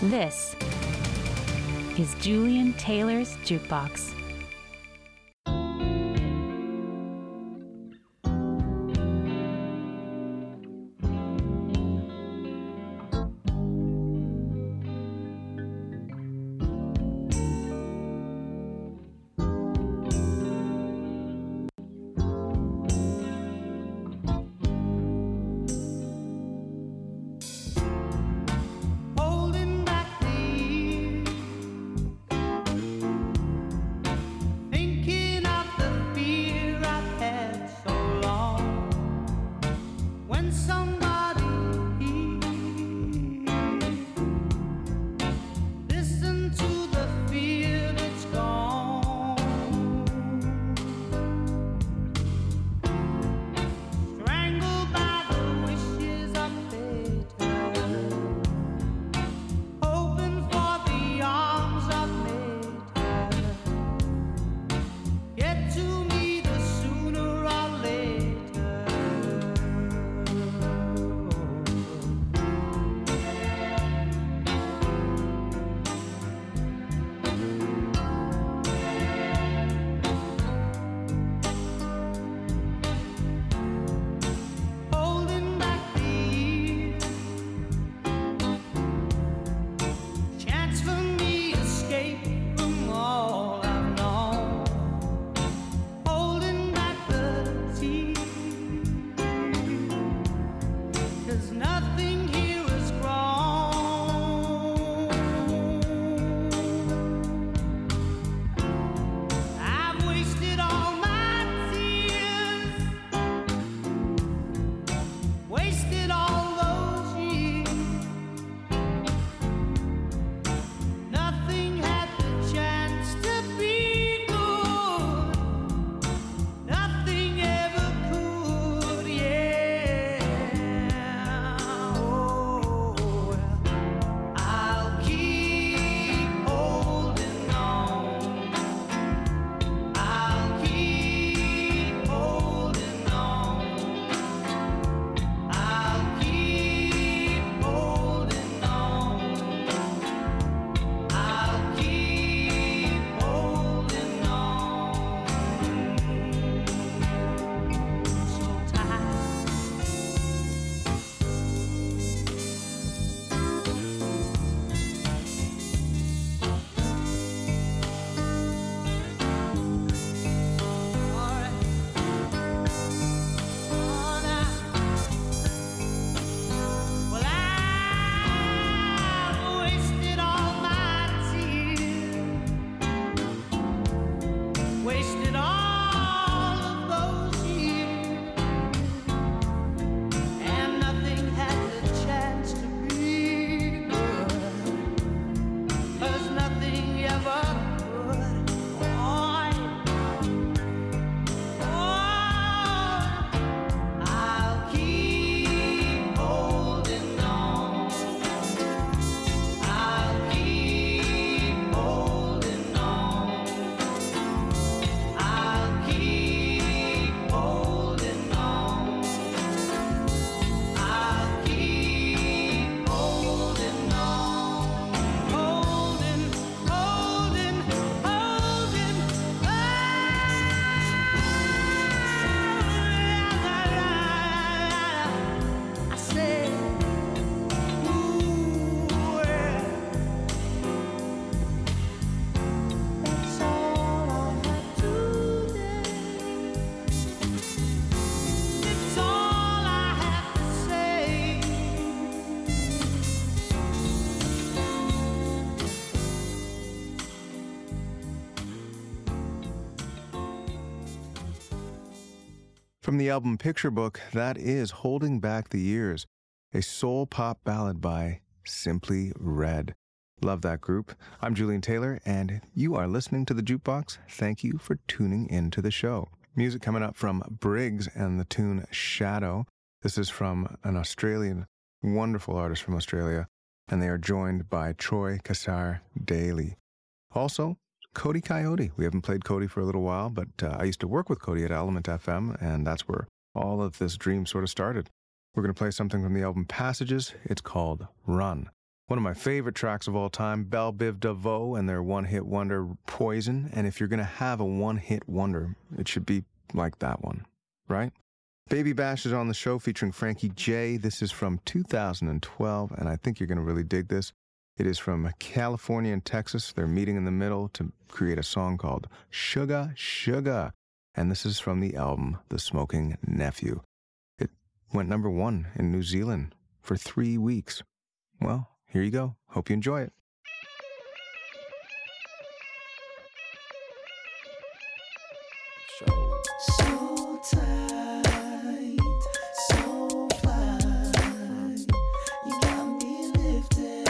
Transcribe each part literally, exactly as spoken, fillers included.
This is Julian Taylor's Jukebox. From the album Picture Book, that is Holding Back the Years, a soul pop ballad by Simply Red. Love that group. I'm Julian Taylor, and you are listening to The Jukebox. Thank you for tuning into the show. Music coming up from Briggs and the tune Shadow. This is from an Australian, wonderful artist from Australia, and they are joined by Troy Cassar Daly. Also, Cody Coyote. We haven't played Cody for a little while, but uh, I used to work with Cody at Element F M, and that's where all of this dream sort of started. We're going to play something from the album Passages. It's called Run. One of my favorite tracks of all time, Belle Biv DeVoe and their one-hit wonder, Poison. And if you're going to have a one-hit wonder, it should be like that one, right? Baby Bash is on the show featuring Frankie J. This is from two thousand twelve, and I think you're going to really dig this. It is from California and Texas. They're meeting in the middle to create a song called Sugar, Sugar. And this is from the album The Smoking Nephew. It went number one in New Zealand for three weeks. Well, here you go. Hope you enjoy it. So tight, so fly. You got me lifted.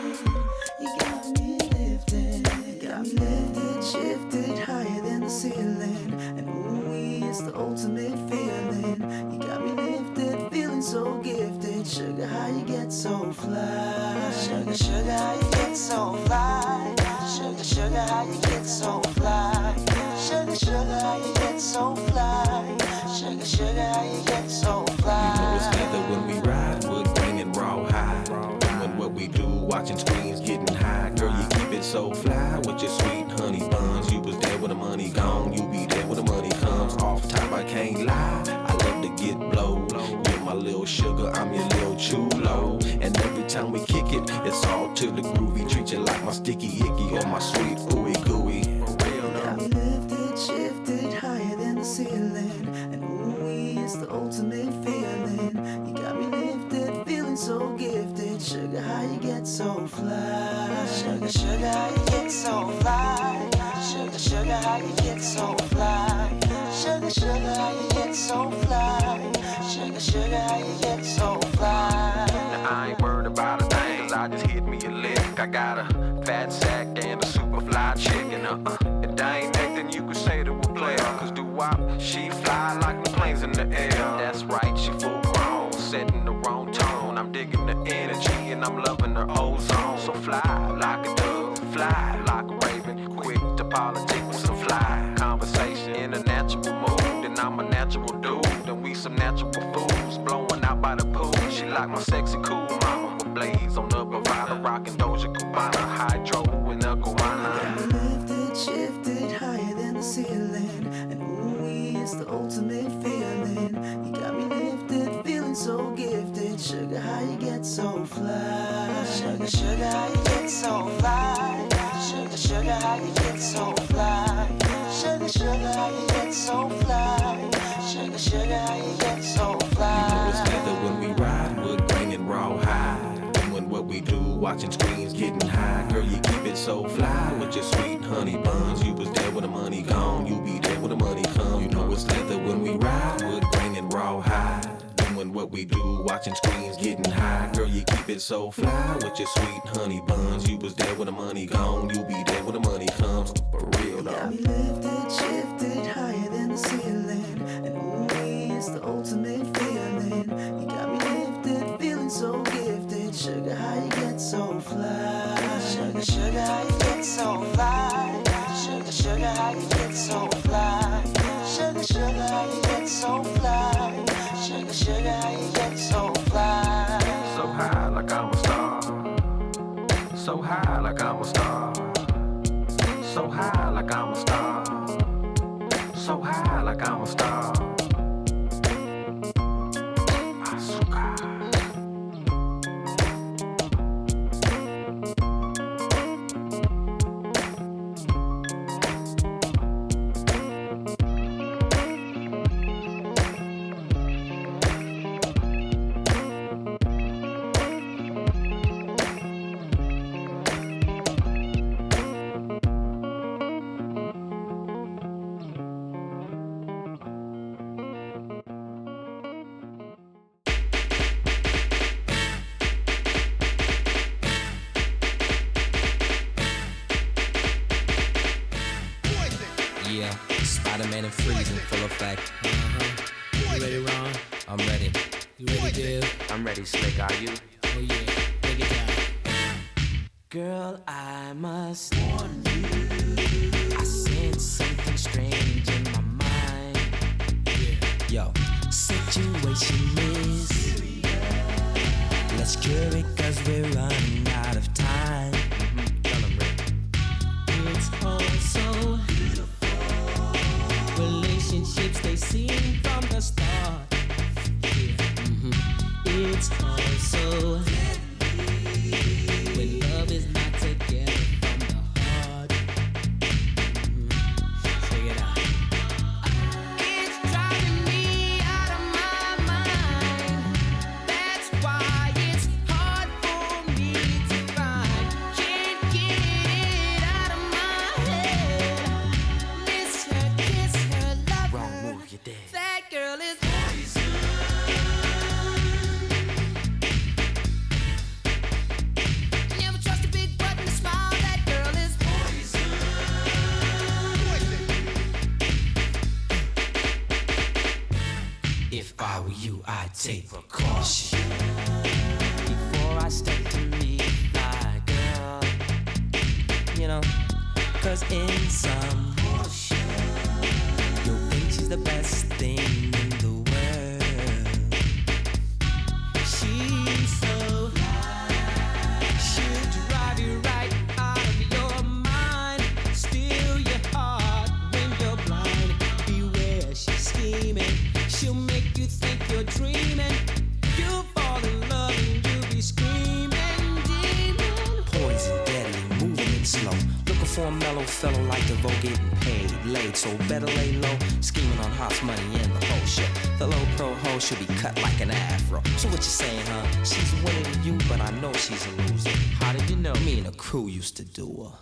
You got me lifted. You got me lifted, shifted higher than the ceiling. And ooh, it's the ultimate feeling. You got me lifted, feeling so gifted. Sugar, how you get so fly? Sugar, sugar, how you get so fly? Sugar, sugar, how you get so fly? Sugar, sugar, how you get so fly? Sugar, sugar, how you get so fly? You know it's leather when we ride, wood grain and raw high. Doing what we do, watching screens, getting high. Girl, you keep it so fly with your sweet honey buns. You was there when the money gone, you be there when the money comes. Off top, I can't lie, I love to get blowed. You're my little sugar, I'm your little chulo. And every time we kick it, it's all to the groovy. Treat you like my sticky icky or my sweet ooey gooey. Got me lifted, shifted higher than the ceiling. And ooh, it's the ultimate feeling. You got me lifted, feeling so gifted. Sugar, how you get so fly? Sugar, sugar, how you get so fly? Sugar, sugar, how you get so fly? Sugar, sugar, how you get so fly? Sugar, sugar, how you get so fly? Now I ain't worried about a thing, 'cause I just hit me a lick. I got a fat sack and a super fly chicken. Uh-uh. And I ain't nothing you could say to a player, 'cause do-wop, she fly like the planes in the air. That's right, she full grown, setting the wrong tone. I'm digging the energy and I'm loving her ozone. So fly like a dove, fly like a raven. Quick to politic with some fly conversation in a natural mood. And I'm a natural dude, and we some natural fools blowing out by the pool. She like my sexy cool mama with blaze on the Bravada, rocking Doja Cubana, hydro in the guana. Got me lifted, shifted higher than the ceiling. And ooh, it's the ultimate feeling. You got me lifted, feeling so gifted. Sugar, how you get so fly? Sugar, sugar, how you get so fly? Sugar, sugar, how you get so fly? Sugar, sugar, how you get so fly? Sugar, sugar, how you get so fly? You know it's leather when we ride, wood grain and raw high. Doing what we do, watching screens, getting high. Girl, you keep it so fly with your sweet honey buns. You was there when the money gone, you be there when the money come. You know it's leather when we ride, wood grain and raw high. Doing what we do, watching screens, getting high. Girl, you keep it so fly with your sweet honey buns. You was there when the money gone, you be there when the money comes. For real though. Got me lifted, shifted higher than the ceiling. And ooh, it's the ultimate feeling. You got me lifted, feeling so gifted. Sugar, how you get so fly? Sugar, sugar, how you get so fly? Sugar, sugar, how you get so fly? Sugar, sugar, how you get so fly? Sugar, sugar, how you get so fly? So high like I'm a star. So high like I'm a star. So high like I'm a star. So high like I'm a star. Azúcar. Yeah, Spider-Man and Freeze in full effect. Uh-huh. You ready, Ron? I'm ready. You ready, Div? I'm ready, Slick, are you? Oh yeah, take it down. Girl, I must warn you. I sense something strange in my mind. Yo, Situation is, let's cure it 'cause we're running out If I were you, I'd take precaution. Before I step to meet my girl, you know, cause in some you'll think she's the best thing in the world. She's so high, she'll drive you right out of your mind, steal your heart when you're blind. Beware, she's scheming, she'll make you think you're dreaming. You'll fall in love and you'll be screaming, demon. Poison, deadly, moving it slow. Looking for a mellow fellow like DeVoe, getting paid, laid, so better lay low. Scheming on hot money and the whole shit. The low pro hoe should be cut like an afro. So what you saying, huh? She's winning to you, but I know she's a loser. How did you know? Me and the crew used to do her.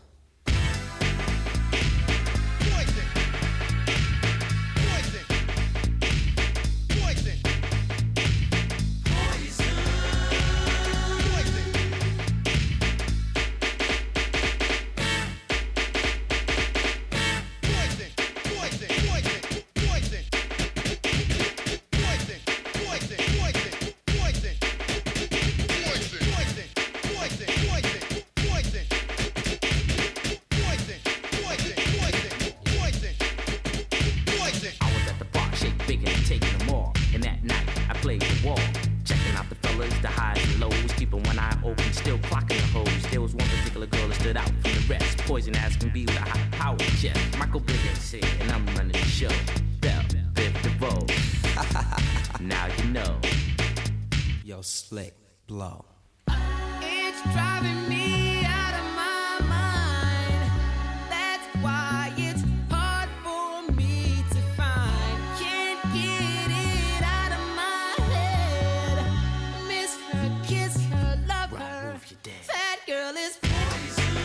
Slick blow. It's driving me out of my mind. That's why it's hard for me to find. Can't get it out of my head. Miss her, kiss her, love her. That girl is poison.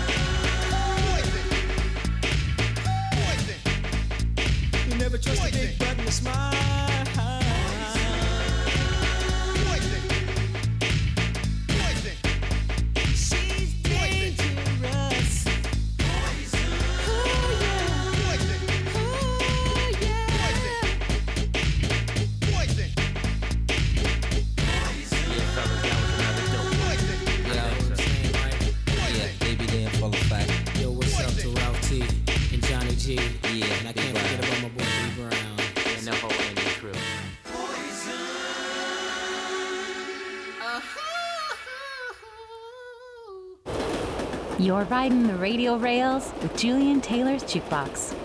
Poison. You never trust a big button to smile. You're riding the radio rails with Julian Taylor's Jukebox.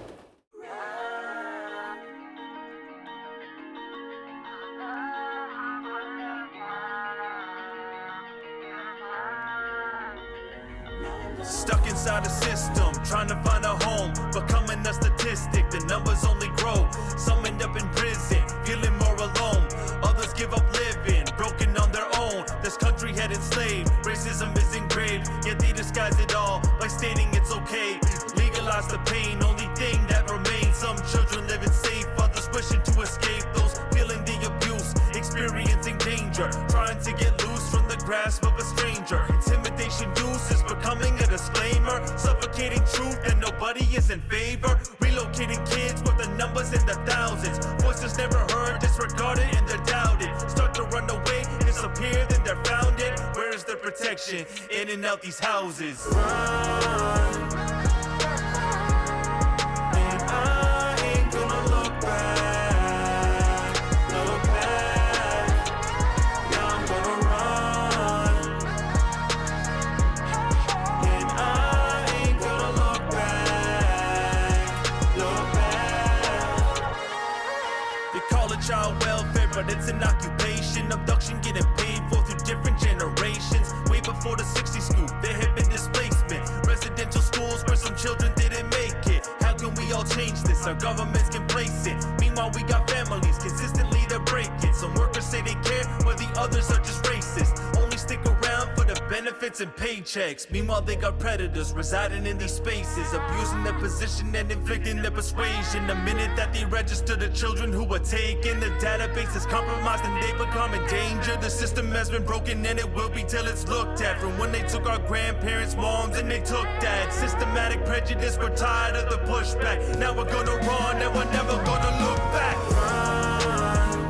Stuck inside a system, trying to find a home, becoming a statistic, the numbers only grow. Some end up in prison, feeling more alone. Others give up living, broken on their own. This country had enslaved, racism is engraved, yet they disguise it all by stating it's okay. Legalize the pain, only thing that remains. Some children living safe, others wishing to escape. Those feeling the abuse, experiencing danger, trying to get loose from the grasp of a stranger. Intimidation use is becoming a disclaimer, suffocating truth that nobody is in favor. Relocating kids with the numbers in the thousands, voices never heard, disregarded and they're doubted. Start to run away, disappear, then they're founded. Where is the protection in and out these houses? Run. And I ain't gonna look back, look back. Now I'm gonna run. And I ain't gonna look back, look back. They call it child welfare, but it's an occupation. Abduction getting paid for through different generations. Way before the sixties scoop, there had been displacement. Residential schools where some children didn't make it. How can we all change this? Our governments can place it. Meanwhile, we got families consistently to break it. Some workers say they care, while the others are just racist. Only stick around for the benefits and paychecks. Meanwhile, they got predators residing in these spaces, abusing their position and inflicting their persuasion. The minute that they register the children who are taken, the database is compromised and they become in danger. The system has been broken and it will be till it's looked at. From when they took our grandparents' moms and they took that. Systematic prejudice, we're tired of the pushback. Now we're gonna run and we're never gonna look back. Run.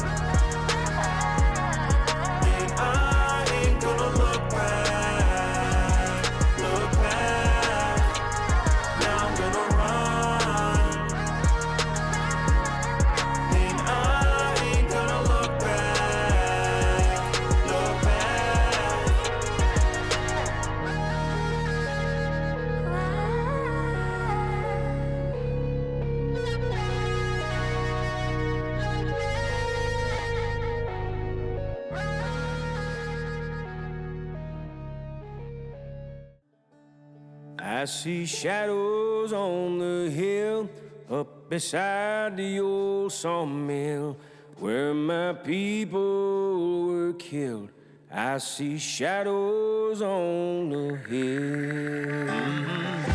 I see shadows on the hill up beside the old sawmill where my people were killed. I see shadows on the hill.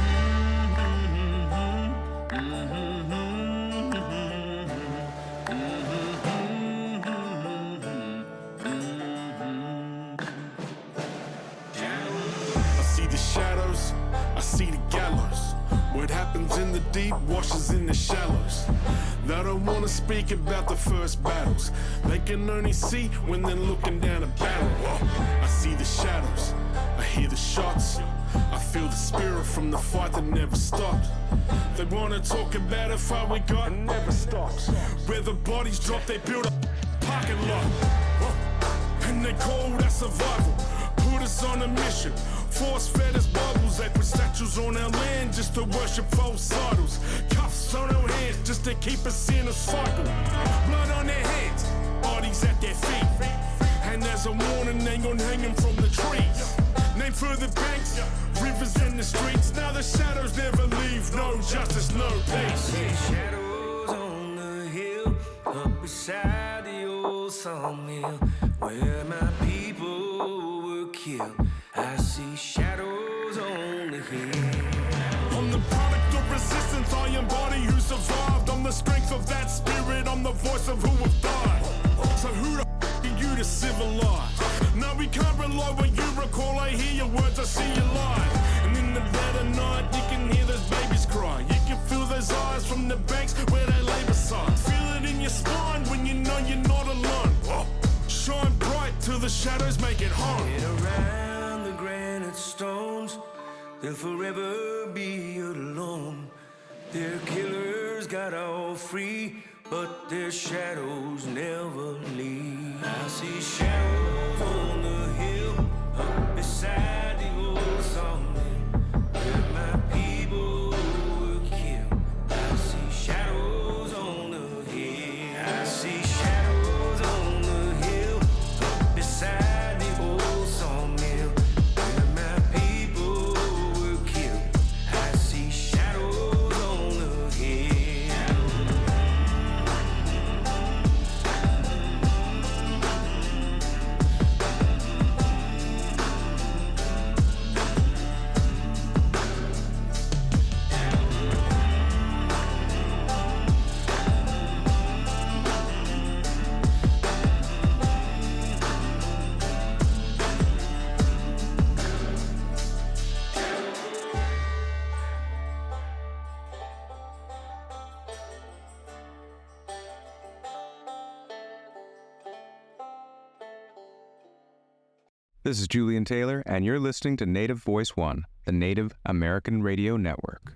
What happens in the deep washes in the shallows. They don't wanna speak about the first battles. They can only see when they're looking down a barrel. I see the shadows, I hear the shots. I feel the spirit from the fight that never stopped. They wanna talk about how far we got, it never stops. Where the bodies drop, they build a parking lot. And they call that survival. Put us on a mission. Force fed us Bibles, they put statues on our land just to worship false idols. Cuffs on our hands just to keep us in a cycle. Blood on their hands, bodies at their feet. And as a warning, they gon' hang them from the trees. Name for the banks, rivers and the streets. Now the shadows never leave, no justice, no peace. Shadows on the hill, up beside the old sawmill, where my people were killed. I see shadows on the hill. I'm the product of resistance, I embody who survived. I'm the strength of that spirit, I'm the voice of who have died. So who the f*** are you to civilize? No, we can't rely when you recall. I hear your words, I see your lies. And in the dead of night, you can hear those babies cry. You can feel those eyes from the banks where they lay beside. Feel it in your spine when you know you're not alone. Oh, shine bright till the shadows make it home. Get around the granite stones, they'll forever be alone. Their killers got all free, but their shadows never leave. I see shadows on the hill, up beside the old sawmill, where my people were killed. I see shadows on the hill. I see shadows on the hill, up beside the old sawmill, where my people were killed. I see shadows on the hill. This is Julian Taylor, and you're listening to Native Voice One, the Native American Radio Network.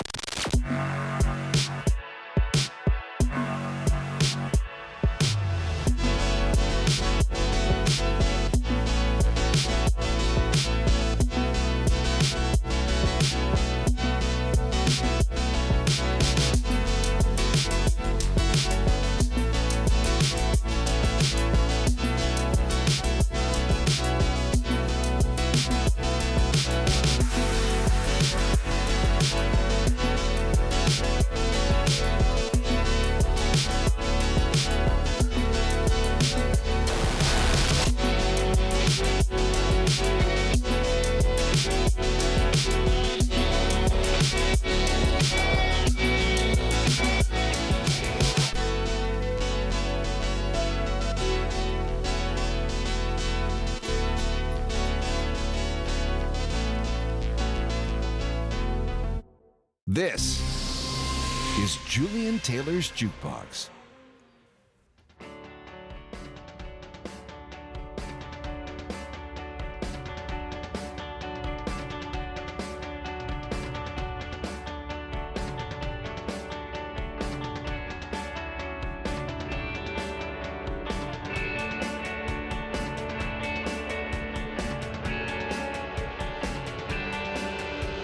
This is Julian Taylor's Jukebox.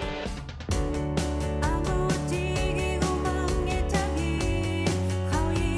아무 띠기고 멍에 타기 거의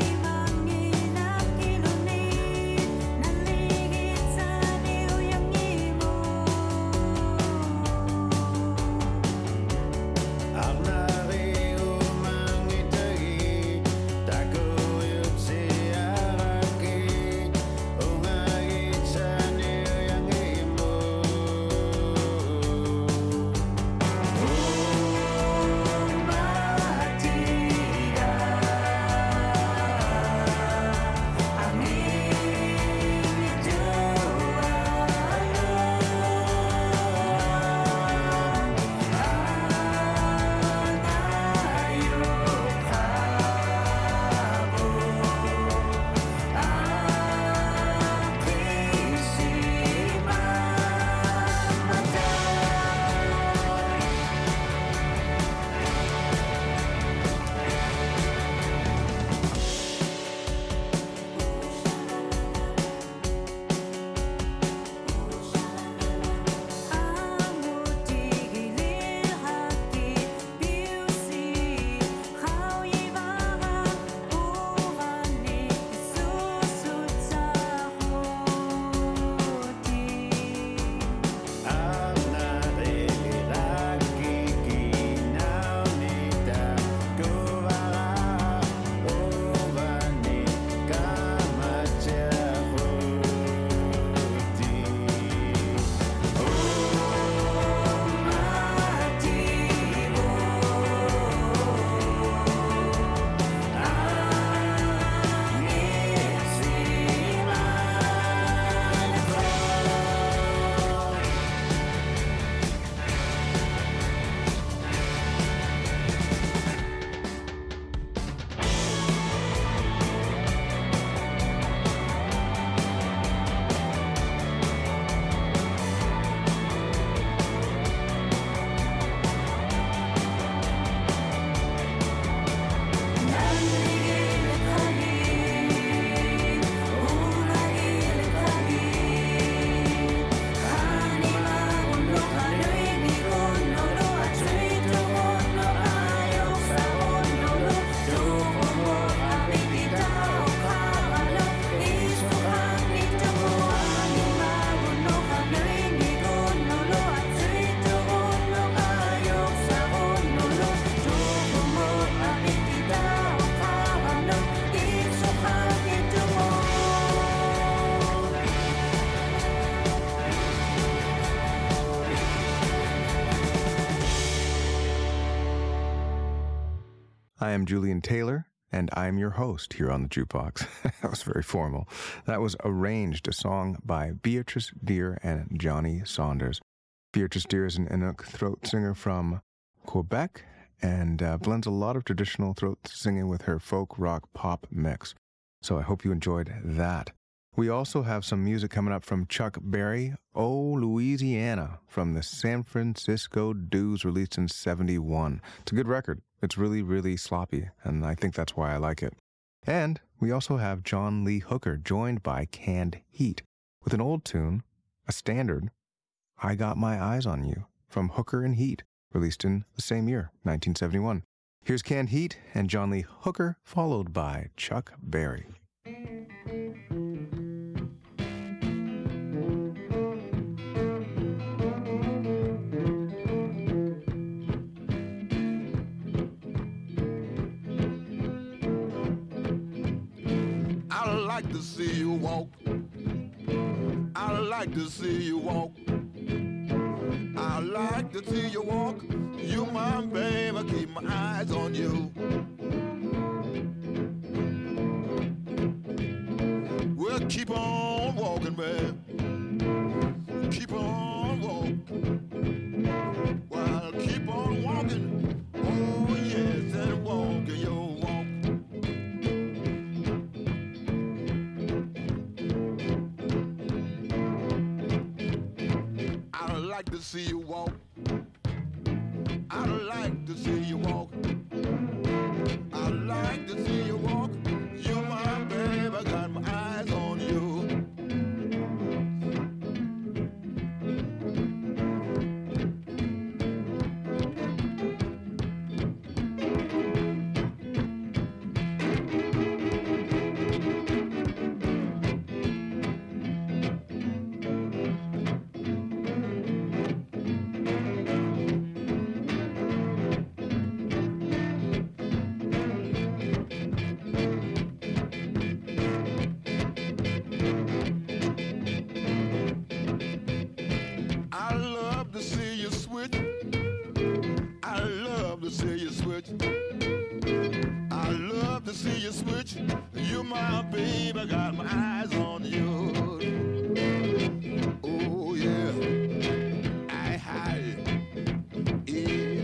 I am Julian Taylor, and I'm your host here on the Jukebox. That was very formal. That was Arranged, a song by Beatrice Deer and Johnny Saunders. Beatrice Deer is an Inuk throat singer from Quebec and uh, blends a lot of traditional throat singing with her folk rock pop mix. So I hope you enjoyed that. We also have some music coming up from Chuck Berry, Oh, Louisiana, from the San Francisco Dudes, released in seventy-one. It's a good record. It's really, really sloppy, and I think that's why I like it. And we also have John Lee Hooker, joined by Canned Heat, with an old tune, a standard, I Got My Eyes on You, from Hooker and Heat, released in the same year, nineteen seventy-one. Here's Canned Heat and John Lee Hooker, followed by Chuck Berry. I like to see you walk. I like to see you walk. I like to see you walk. You my babe, I keep my eyes on you. Well, keep on walking, babe. Keep on walking. Well, keep on walking. Oh, yes, and walking your walk. I like to see you walk. I like to see you walk. I like to see you walk. You're my babe, I got my eyes on you. I love to see you switch. I love to see you switch. I love to see you switch. You're my babe, I got my eyes on you. Oh yeah, I hide. Yeah.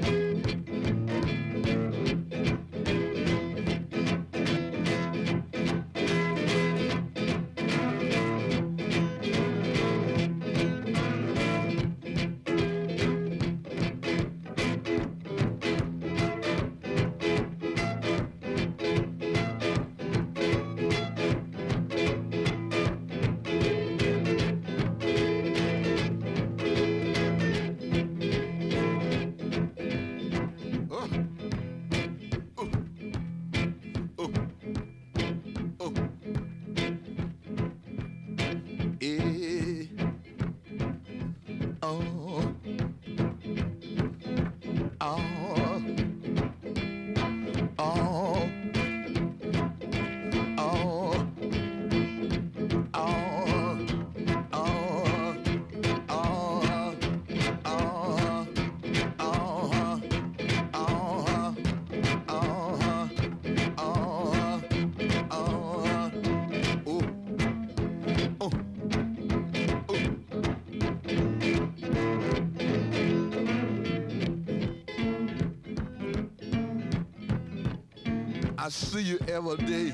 I see you every day,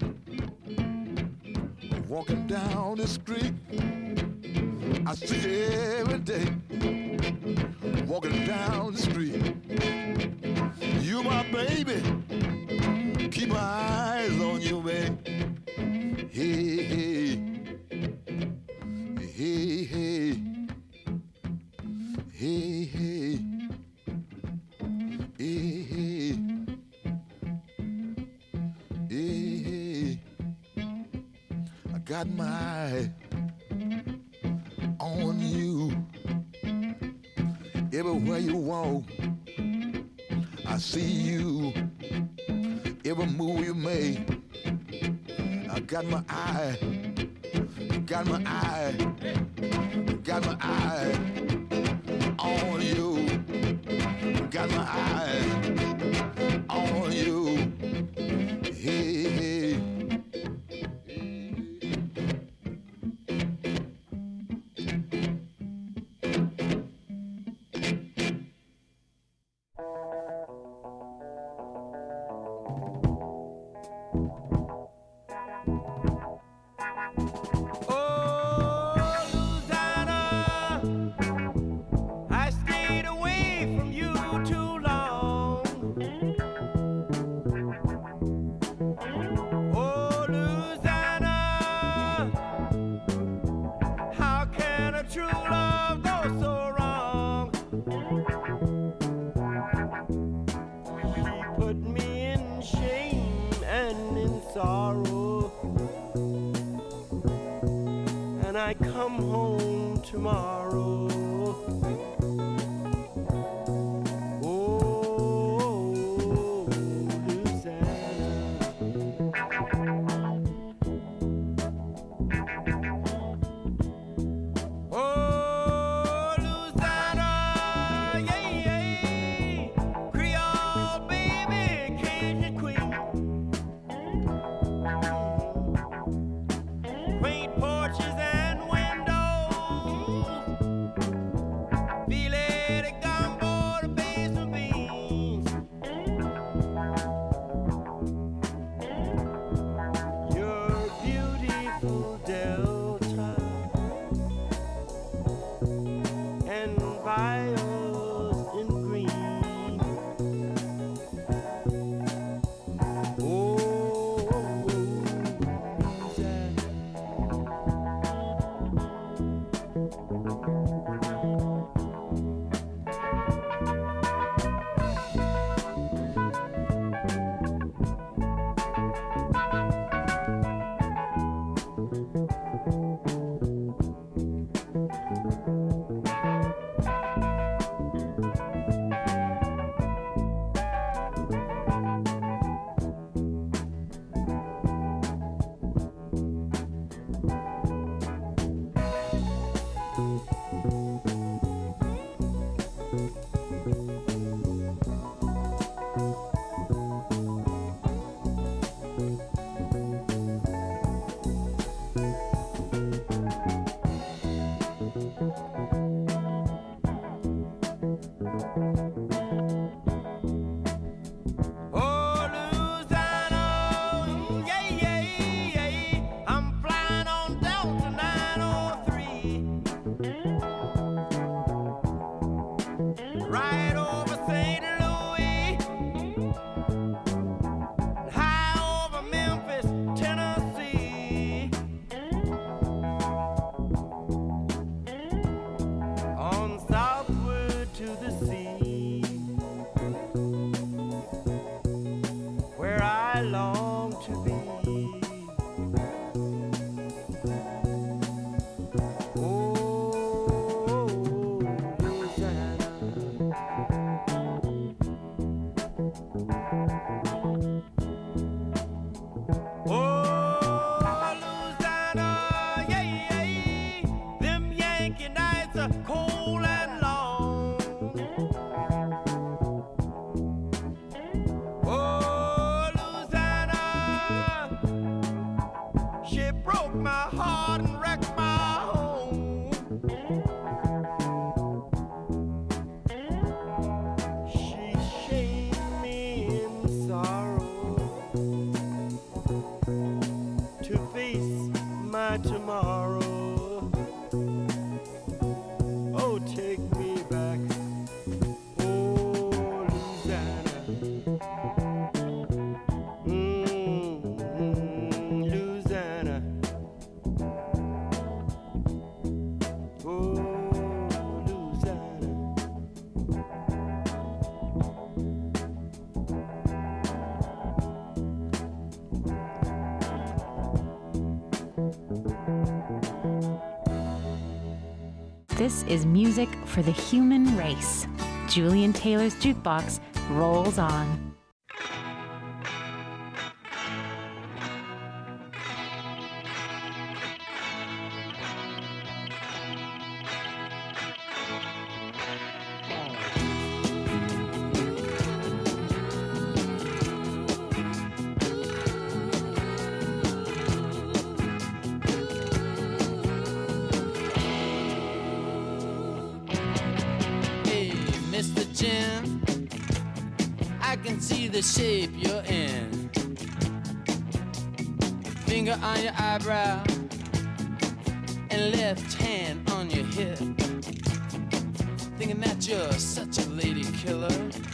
walking down the street. I see you every day, walking down the street. You my baby, keep my eyes on you, babe. Hey, hey, hey, hey, hey, hey, hey, hey. Hey, I got my eye on you. Everywhere you walk, I see you. Every move you make, I got my eye, got my eye, got my eye on you. Got my eye on you. sorrow, and I come home tomorrow. Oh, Louisiana. Oh, Louisiana, yeah, yeah. Creole baby, Cajun queen. Quaint porches and windows. Filet de gumbo, the basil beans. Your beautiful delta and vials in green. Oh, Louisiana. Oh, Louisiana, yeah, yeah, yeah. I'm flying on Delta nine oh three. Right over Saint Louis, high over Memphis, Tennessee. On southward to the sea, where I long to be. Oh, Louisiana. Oh, Louisiana, yeah, yeah. Them Yankee nights are cold and long. Oh, Louisiana, she broke my heart and wrecked my home. She shamed me in sorrow to face my tomorrow. Oh, take me back, oh, Louisiana. Mm, Louisiana. Oh, Louisiana. This is music for the human race. Julian Taylor's Jukebox rolls on. Hey, Mister Jim, I can see the shape you're in. Finger on your eyebrow and left hand on your hip. Thinking that you're such a lady killer.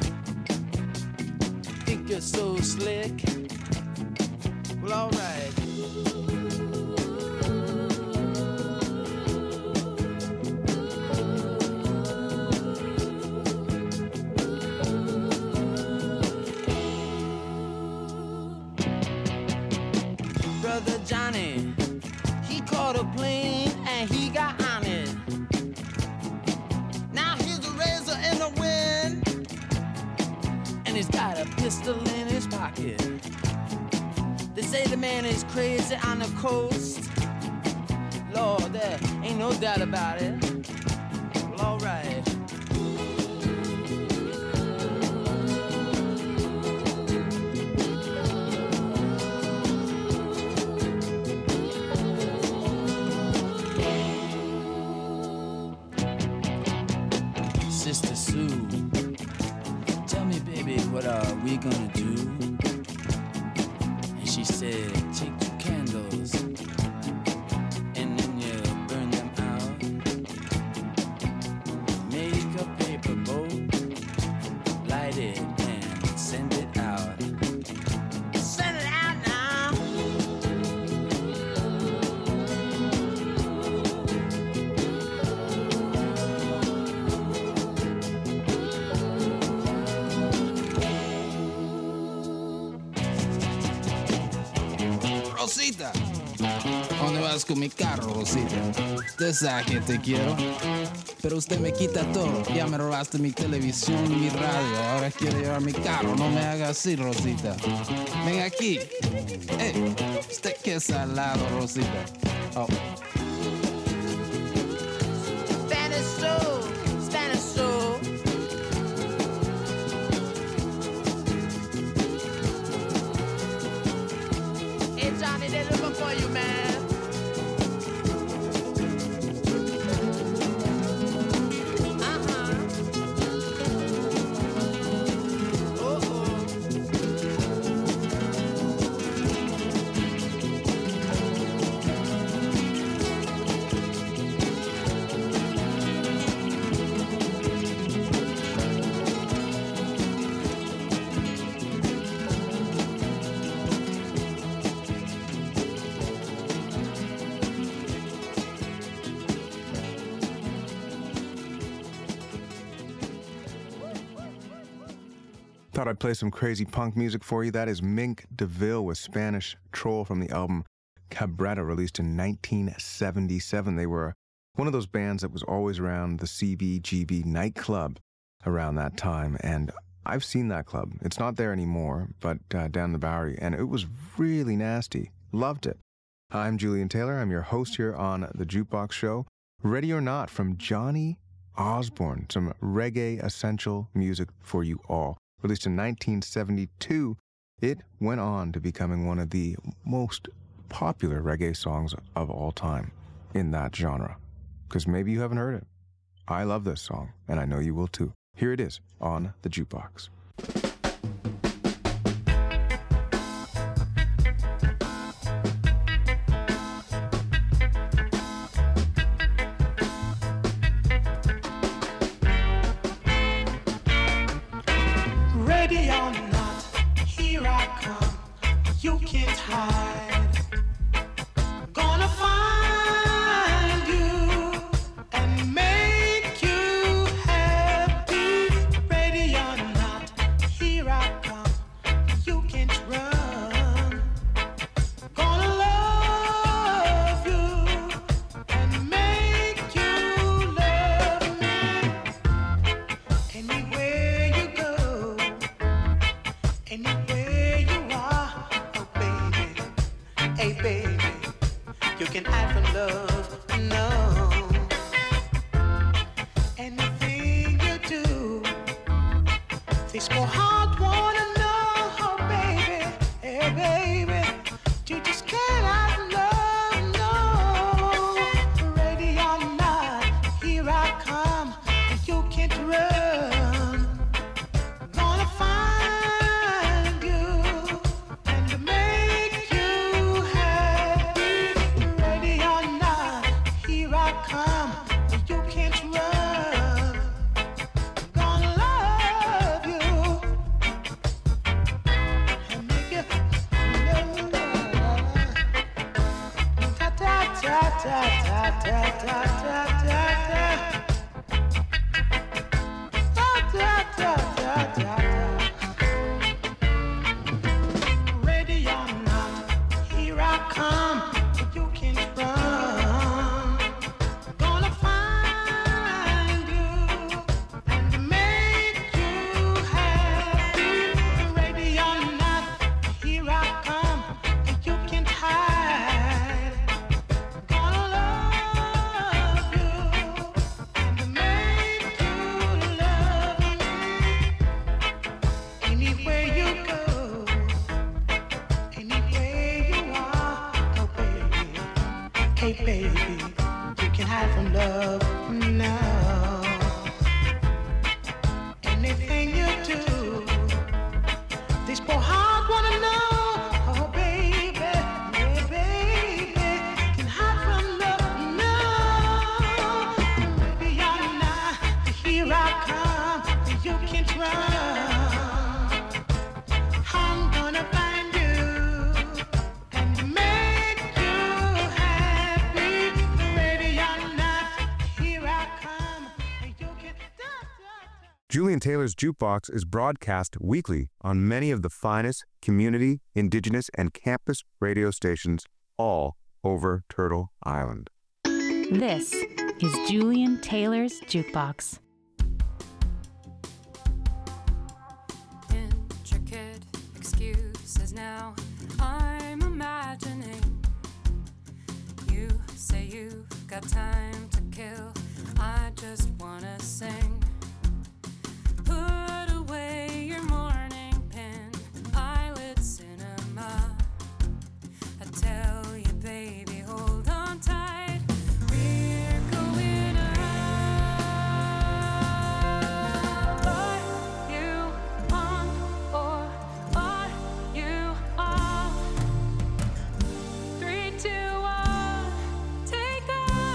Think you're so slick. Well, alright. pistol in his pocket. They say the man is crazy on the coast. Lord, there ain't no doubt about it. Well, alright. Sister Sue, tell me, baby, what are we gonna do? And she said, take two candles and then you burn them out. Make a paper boat, light it and send it out. Send it out now. Rosita, ¿dónde vas con mi carro, Rosita? Usted sabe que te quiero, pero usted me quita todo. Ya me robaste mi televisión y mi radio. Ahora quiere llevar mi carro. No me haga así, Rosita. Ven aquí. Hey, usted qué salado, Rosita. Oh. Spanish soul, Spanish soul. Hey Johnny, they're looking for you, man. Thought I'd play some crazy punk music for you. That is Mink DeVille with Spanish Troll from the album Cabretta, released in nineteen seventy-seven. They were one of those bands that was always around the C B G B nightclub around that time, and I've seen that club. It's not there anymore, but uh, down the Bowery, and it was really nasty. Loved it. I'm Julian Taylor. I'm your host here on The Jukebox Show. Ready or Not from Johnny Osborne. Some reggae essential music for you all. Released in nineteen seventy-two, it went on to becoming one of the most popular reggae songs of all time in that genre. Because maybe you haven't heard it. I love this song, and I know you will too. Here it is on The Jukebox. Ready or not, here I come. You can't hide. Gonna find you and make you happy. Ready or not, here I come. You can't run. Gonna love you and make you love me. Anywhere you go, anywhere you are, oh baby, hey baby, you can hide from love, no. Anything you do, this more heart wanna know, oh baby, hey baby, you just can't hide from love, no. Ready or not, here I come, you can't run. Gonna find you and make you happy. Ready or not, here I come. You can't run. Gonna love you and make you love. Ta ta ta ta ta ta ta ta ta. Ta ta ta ta ta. Ready or not, here I come. You can't run. Gonna find you and make you happy. Ready Julian Taylor's Jukebox is broadcast weekly on many of the finest community, indigenous, and campus radio stations all over Turtle Island. This is Julian Taylor's Jukebox. Intricate excuses now I'm imagining. You say you've got time to kill, I just wanna sing. Put away your morning pen, eyelid cinema. I tell you, baby, hold on tight. We're going up. Are you on or are you off? Three, two, one, take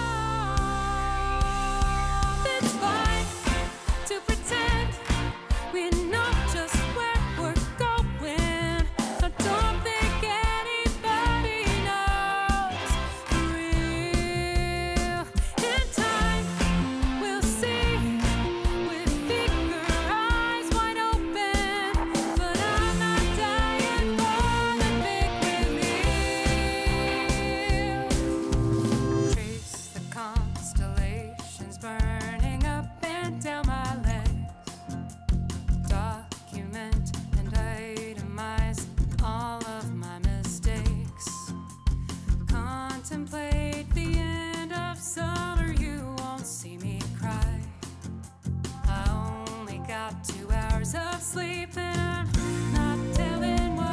off. It's fine to pretend we're not just where we're going. I don't think anybody knows for real. In time, we'll see with bigger eyes wide open. But I'm not dying for the big reveal. Trace the constellations burning up and down my legs. Document and itemize all of my mistakes. Contemplate the end of summer, you won't see me cry. I only got two hours of sleep and I'm not telling why.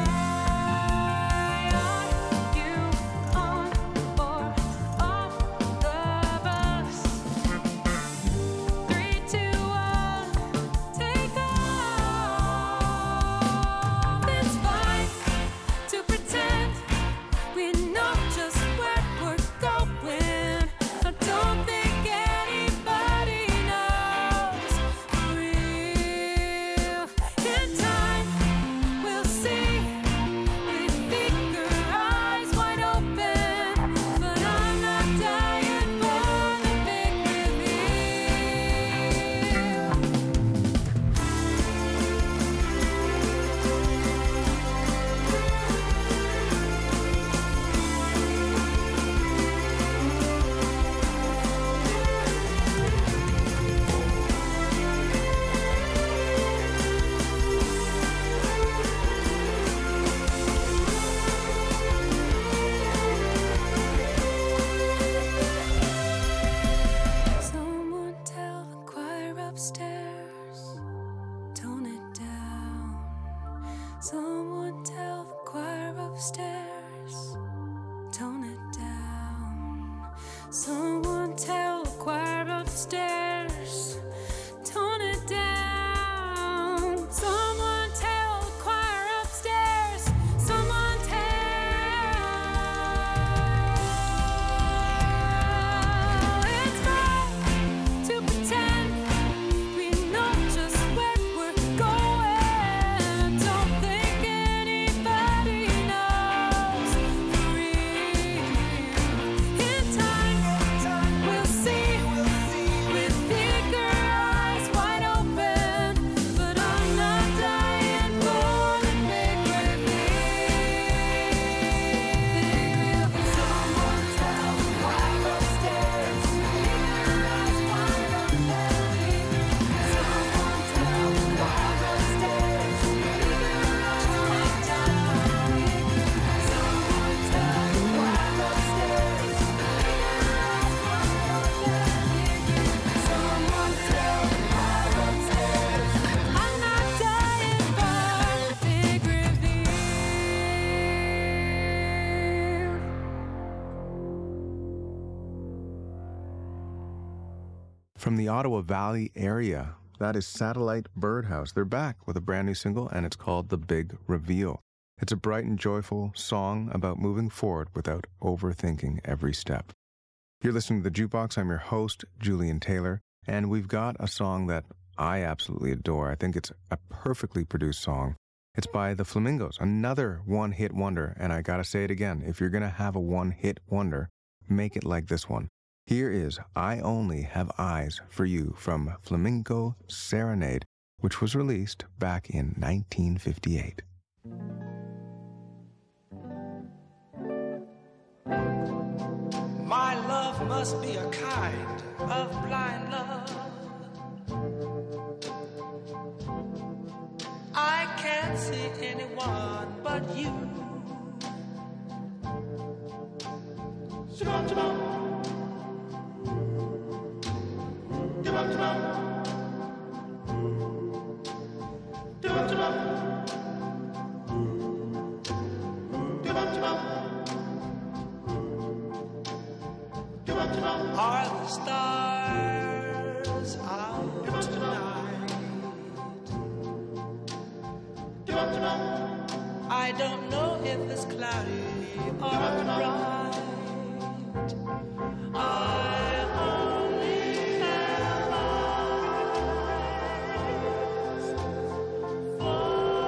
Are you on or off the bus? Three, two, one, take off. It's fine to pretend we're not just where we're going. I don't think anybody knows for real. In time, we'll see with bigger eyes wide open. But I'm not dying for the big Someone tell the choir upstairs, tone it down. Someone tell the choir upstairs, tone it down. Someone tell the choir upstairs, tone it down. Someone tell the choir upstairs, someone tell. It's fine to pretend we're not just where we're going. I don't think anybody knows for real. In time, we'll see with bigger eyes wide open. But I'm not dying for the big reveal. Someone tell the choir upstairs, bigger eyes wide open. Someone tell the choir upstairs, bigger eyes wide open. Someone tell the choir upstairs, bigger eyes wide open. Someone tell the choir upstairs, I'm not dying for the big reveal. From the Ottawa Valley area, that is Satellite Birdhouse. They're back with a brand new single, and it's called The Big Reveal. It's a bright and joyful song about moving forward without overthinking every step. You're listening to The Jukebox. I'm your host, Julian Taylor, and we've got a song that I absolutely adore. I think it's a perfectly produced song. It's by the Flamingos, another one-hit wonder, and I gotta say it again, if you're gonna have a one-hit wonder, make it like this one. Here is I Only Have Eyes for You from Flamingo Serenade. which was released back in nineteen fifty-eight. My love must be a kind of blind love. I can't see anyone but you. Come on, come on. Come on, come on. Come on, come on. Come on, come on. Are the stars out tonight? I don't know if it's cloudy or bright. I only have eyes for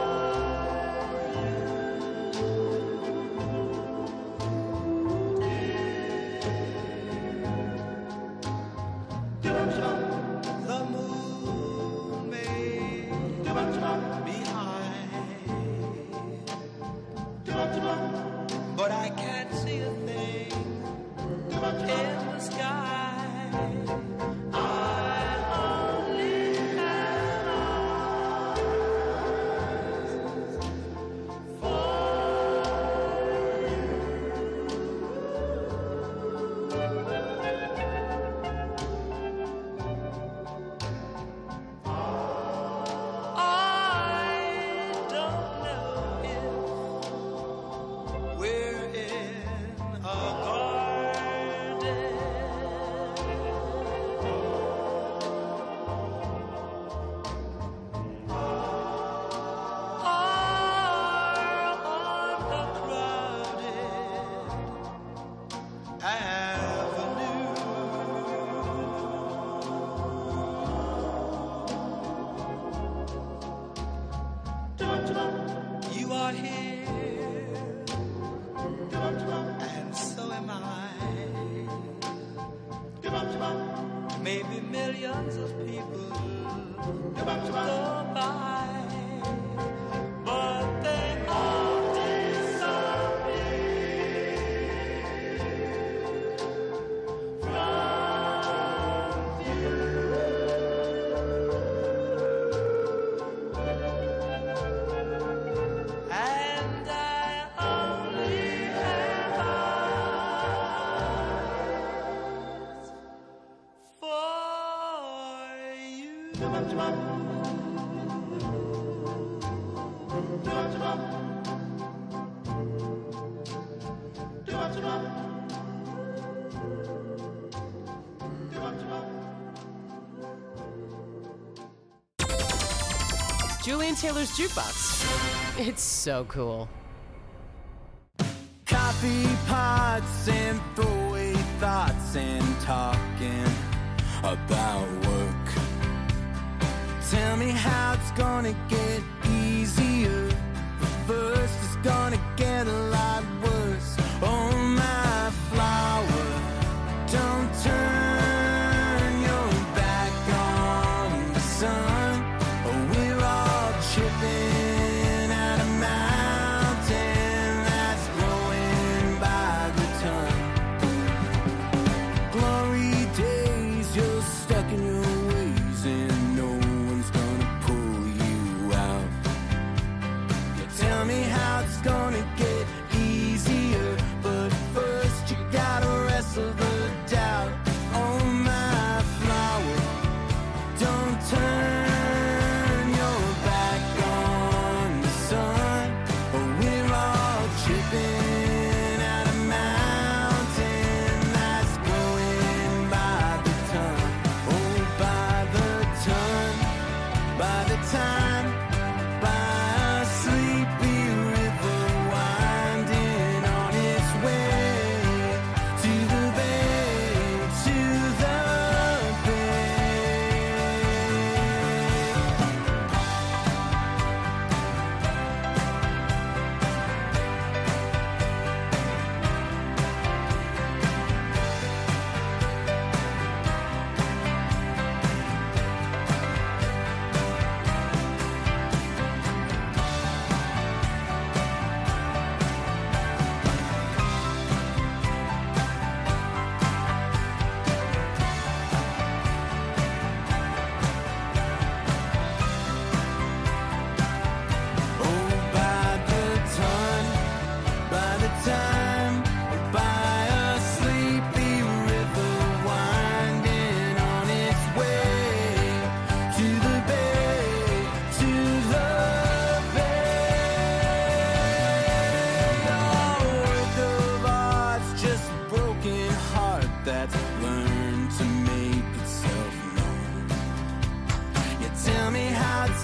the moon may be high, but I can't see a thing in the sky. I only have eyes for you are here, and so am I. Maybe millions of people go by, but they all disappear from view. And I only have eyes for you. Julian Taylor's Jukebox. It's so cool. Coffee pots and throwaway thoughts and talking about work. Tell me how it's gonna get easier. First it's gonna get a lot worse. Oh my flower, don't turn your back on the sun, or we're all chipping at a mountain that's growing by the ton. Glory days, you're stuck in your ways and no one's gonna pull you out. You tell me how it's gonna get easier, but first you gotta wrestle the doubt. Oh my flower, don't turn your back on the sun, or we're all chipping at a mountain that's growing by the ton. Oh, by the ton, by the time, by a sleepy river winding on its way to the bay, to the bay.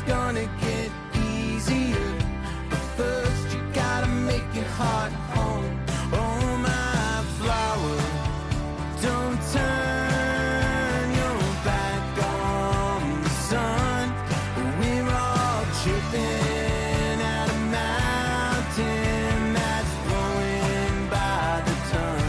it's gonna get easier. But first, you gotta make your heart home. Oh, my flower, don't turn your back on the sun. We're all chipping at a mountain that's blowing by the ton.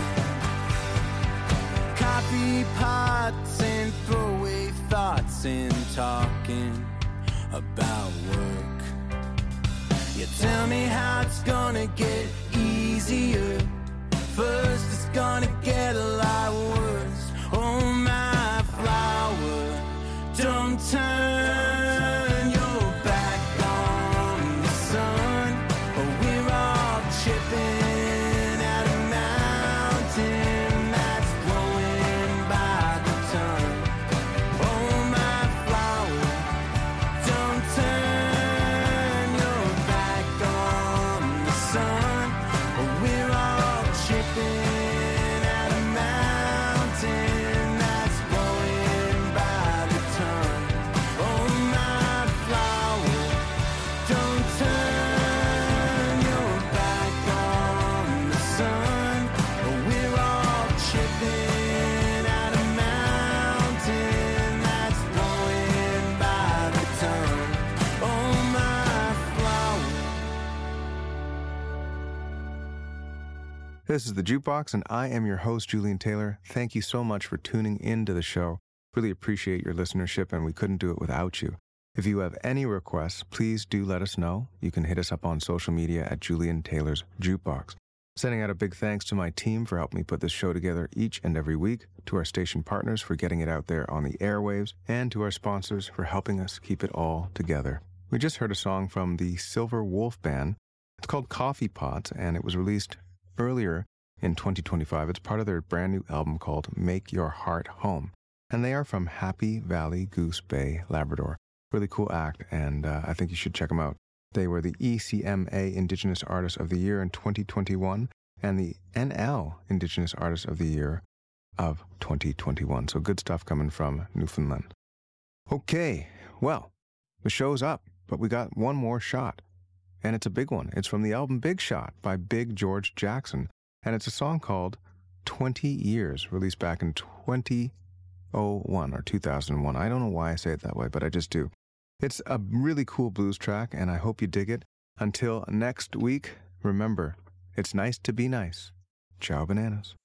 Coffee pots and throwaway thoughts and talking about work. You tell me how it's gonna get easier. First, it's gonna get a lot worse. Oh, my flower, don't turn your back on the sun. We're all chipping at a mountain that's blowing by the ton. Oh, my flower, don't turn your back on the sun. We're all chipping at a mountain that's blowing by the ton. Oh, my flower, don't turn your back on the sun. We're all chipping at a mountain that's blowing by the ton. Oh, my flower. This is the Jukebox, and I am your host, Julian Taylor. Thank you so much for tuning into the show. Really appreciate your listenership, and we couldn't do it without you. If you have any requests, please do let us know. You can hit us up on social media at Julian Taylor's Jukebox. Sending out a big thanks to my team for helping me put this show together each and every week, to our station partners for getting it out there on the airwaves, and to our sponsors for helping us keep it all together. We just heard a song from the Silver Wolf Band. It's called Coffee Pots, and it was released earlier in twenty twenty-five. It's part of their brand new album called Make Your Heart Home. And they are from Happy Valley Goose Bay, Labrador. Really cool act, and uh, I think you should check them out. They were the E C M A Indigenous Artist of the Year in twenty twenty-one and the N L Indigenous Artist of the Year of twenty twenty-one. So good stuff coming from Newfoundland. Okay, well, the show's up, but we got one more shot. And it's a big one. It's from the album Big Shot by Big George Jackson. And it's a song called twenty years, released back in twenty oh one or two thousand one. I don't know why I say it that way, but I just do. It's a really cool blues track, and I hope you dig it. Until next week, remember, it's nice to be nice. Ciao, bananas.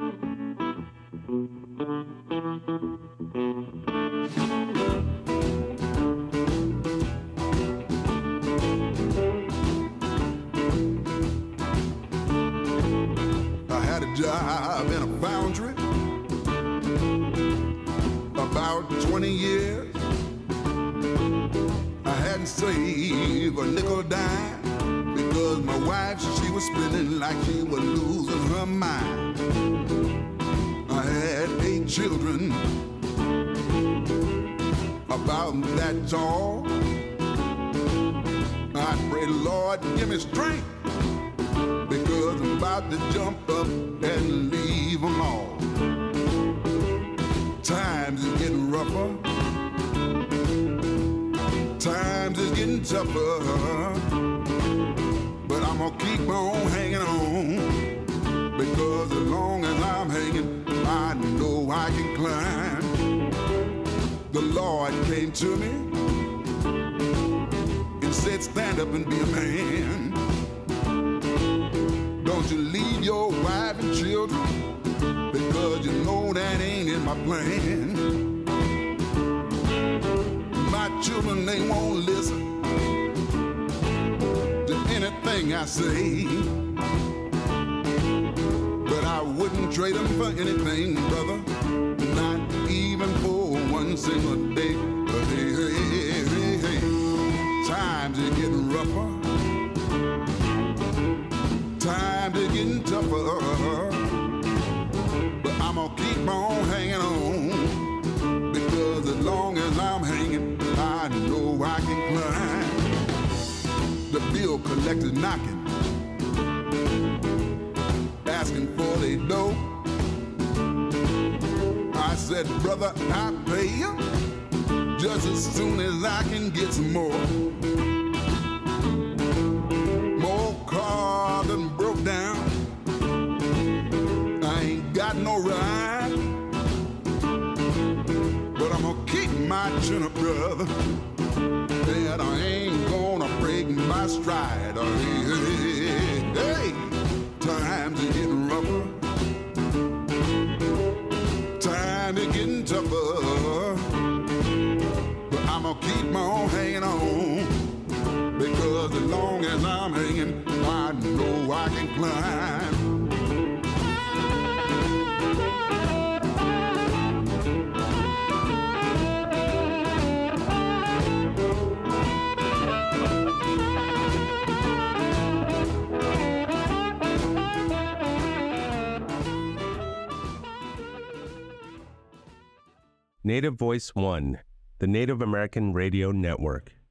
Job in a foundry about twenty years. I hadn't saved a nickel dime because my wife, she was spending like she was losing her mind. I had eight children about that tall. I pray, Lord, give me strength, because I'm about to jump up and leave them all. Times is getting rougher. Times is getting tougher. But I'm gonna keep on hanging on, because as long as I'm hanging, I know I can climb. The Lord came to me and said, stand up and be a man. Don't you leave your wife and children, because you know that ain't in my plan. My children, they won't listen to anything I say, but I wouldn't trade them for anything, brother, not even for one single day. Hey, hey, hey, hey. Times are getting rougher. Times is getting tougher, but I'm gonna keep on hanging on, because as long as I'm hanging, I know I can climb. The bill collector's knocking, asking for their dough. said, brother, I pay you just as soon as I can get some more. brother, that I ain't gonna break my stride. Hey, hey, hey, times are getting rougher, times are getting tougher, but I'm gonna keep on hanging on, because as long as I'm hanging, I know I can climb. Native Voice One, the Native American Radio Network.